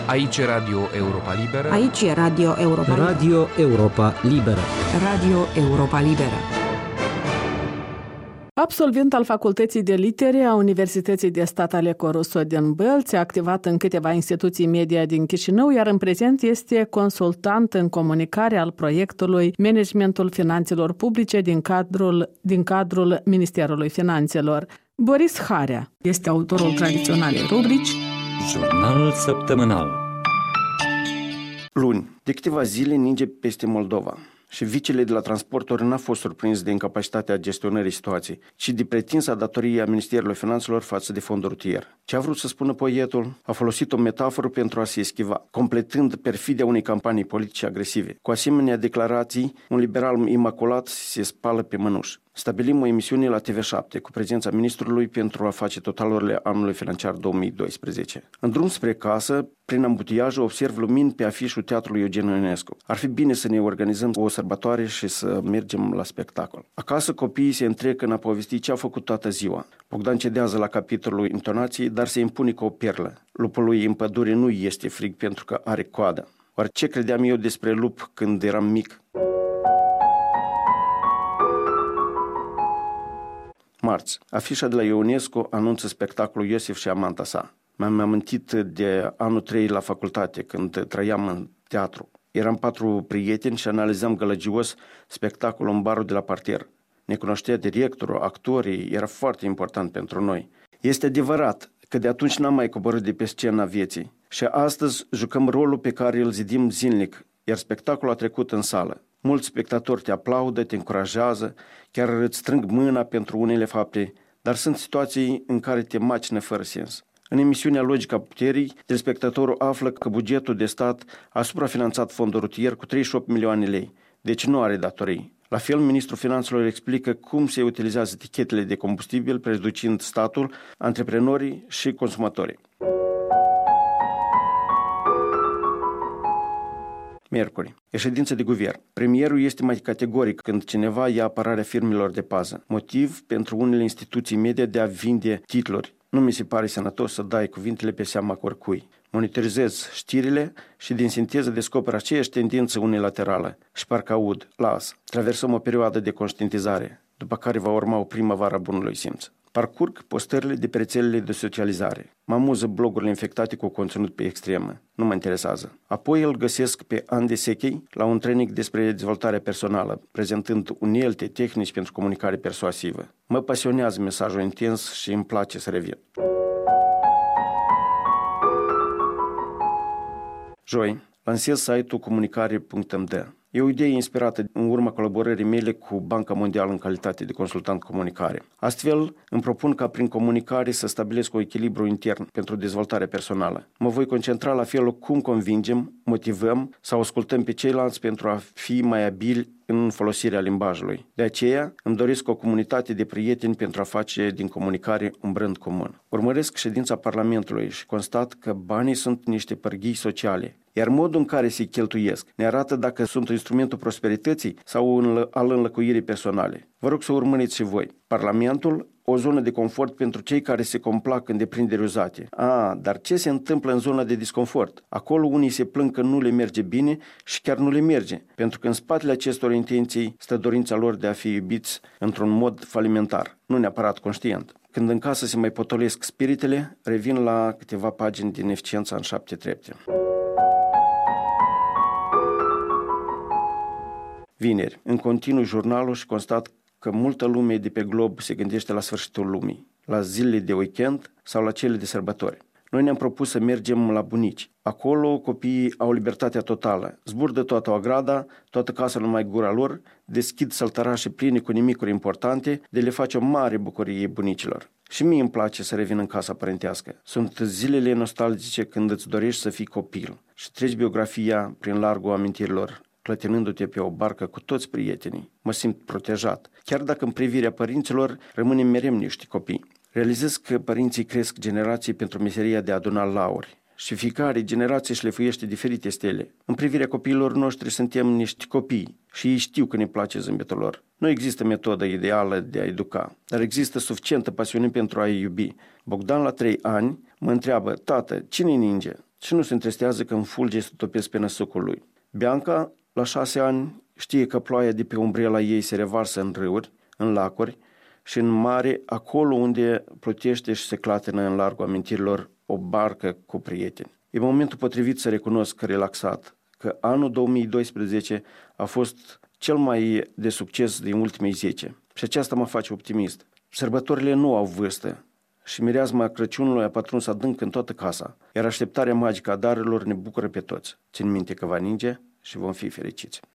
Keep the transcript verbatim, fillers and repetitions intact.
Aici e Radio Europa Liberă. Aici e Radio Europa Liberă. Radio Europa Liberă. Radio Europa Liberă. Absolvent al Facultății de Litere a Universității de Stat Aleco Russo din Bălți, a activat în câteva instituții media din Chișinău, iar în prezent este consultant în comunicare al proiectului Managementul Finanțelor Publice din cadrul, din cadrul Ministerului Finanțelor. Boris Harea este autorul tradiționalei rubrici Jurnal săptămânal. Luni, de câteva zile ninge peste Moldova și vicele de la transporturi n-a fost surprins de incapacitatea gestionării situației, ci de pretinsa datorie a Ministerului Finanțelor față de fondul rutier. Ce a vrut să spună poetul? A folosit o metaforă pentru a se eschiva, completând perfidia unei campanii politice agresive. Cu asemenea declarații, un liberal imaculat se spală pe mănuși. Stabilim o emisiune la T V șapte cu prezența ministrului pentru a face totalurile anului financiar două mii doisprezece. În drum spre casă, prin ambutiajă, observ lumini pe afișul Teatrului Eugen Ionescu. Ar fi bine să ne organizăm o sărbătoare și să mergem la spectacol. Acasă copiii se întrec în a povesti ce a făcut toată ziua. Bogdan cedează la capitolul intonației, dar se impune ca o perlă. Lupul lui în pădure nu este frig pentru că are coadă. Oare ce credeam eu despre lup când eram mic? Marți, afișa de la Ionescu anunță spectacolul Iosif și amanta sa. M-am amintit de anul trei la facultate, când trăiam în teatru. Eram patru prieteni și analizam gălăgios spectacolul în barul de la parter. Ne cunoștea directorul, actorii, era foarte important pentru noi. Este adevărat că de atunci n-am mai coborât de pe scena vieții și astăzi jucăm rolul pe care îl zidim zilnic, iar spectacolul a trecut în sală. Mulți spectatori te aplaudă, te încurajează, chiar îți strâng mâna pentru unele fapte, dar sunt situații în care te macină fără sens. În emisiunea Logica Puterii, telespectatorul află că bugetul de stat a suprafinanțat fondul rutier cu treizeci și opt milioane lei, deci nu are datorii. La fel, ministrul finanțelor explică cum se utilizează etichetele de combustibil, prejudiciind statul, antreprenorii și consumatorii. Miercuri. E ședință de guvern. Premierul este mai categoric când cineva ia apărarea firmelor de pază. Motiv pentru unele instituții media de a vinde titluri. Nu mi se pare sănătos să dai cuvintele pe seama oricui. Monitorizez știrile și din sinteză descoper aceeași tendință unilaterală. Și parcă aud, las, traversăm o perioadă de conștientizare, după care va urma o primăvară bunului simț. Parcurg postările de pe rețelele de socializare. Mă amuză blogurile infectate cu conținut pe extremă. Nu mă interesează. Apoi îl găsesc pe Andy Sechei la un training despre dezvoltare personală, prezentând unelte tehnici pentru comunicare persuasivă. Mă pasionează mesajul intens și îmi place să revin. Joi, lansez site-ul comunicare punct m d. E o idee inspirată în urma colaborării mele cu Banca Mondială în calitate de consultant comunicare. Astfel, îmi propun ca prin comunicare să stabilesc un echilibru intern pentru dezvoltare personală. Mă voi concentra la felul cum convingem, motivăm sau ascultăm pe ceilalți pentru a fi mai abili în folosirea limbajului. De aceea, îmi doresc o comunitate de prieteni pentru a face din comunicare un brand comun. Urmăresc ședința Parlamentului și constat că banii sunt niște pârghii sociale, iar modul în care se cheltuiesc ne arată dacă sunt instrumentul prosperității sau al înlăcuirii personale. Vă rog să urmăriți și voi. Parlamentul, o zonă de confort pentru cei care se complac în deprinderi uzate. A, dar ce se întâmplă în zona de disconfort? Acolo unii se plâng că nu le merge bine și chiar nu le merge, pentru că în spatele acestor intenții stă dorința lor de a fi iubiți într-un mod falimentar, nu neapărat conștient. Când în casă se mai potolesc spiritele, revin la câteva pagini din Eficiența în șapte trepte. Vineri, în continuu jurnalul și constat că multă lume de pe glob se gândește la sfârșitul lumii, la zilele de weekend sau la cele de sărbători. Noi ne-am propus să mergem la bunici. Acolo copiii au libertatea totală. Zburdă toată agrada, toată casa numai gura lor, deschid săltărașe pline cu nimicuri importante, de le face o mare bucurie bunicilor. Și mie îmi place să revin în casa părintească. Sunt zilele nostalgice când îți dorești să fii copil și treci biografia prin largul amintirilor, clătinându-te pe o barcă cu toți prietenii. Mă simt protejat, chiar dacă în privirea părinților rămânem mereu niște copii. Realizez că părinții cresc generații pentru meseria de a aduna lauri și fiecare generație șlefuiește diferite stele. În privirea copiilor noștri suntem niște copii și ei știu că ne place zâmbetul lor. Nu există metodă ideală de a educa, dar există suficientă pasiune pentru a-i iubi. Bogdan la trei ani mă întreabă, tată, cine ninge? și nu se întristează când fulge se topesc pe năsucul lui. Bianca, la șase ani, știe că ploaia de pe umbrela ei se revarsă în râuri, în lacuri și în mare, acolo unde plutește și se clatină în largul amintirilor o barcă cu prieteni. E momentul potrivit să recunosc relaxat că anul două mii doisprezece a fost cel mai de succes din ultimii zece și aceasta mă face optimist. Sărbătorile nu au vârstă și mireasma Crăciunului a pătruns adânc în toată casa, iar așteptarea magică a darurilor ne bucură pe toți. Țin minte că va ninge și vom fi fericiți.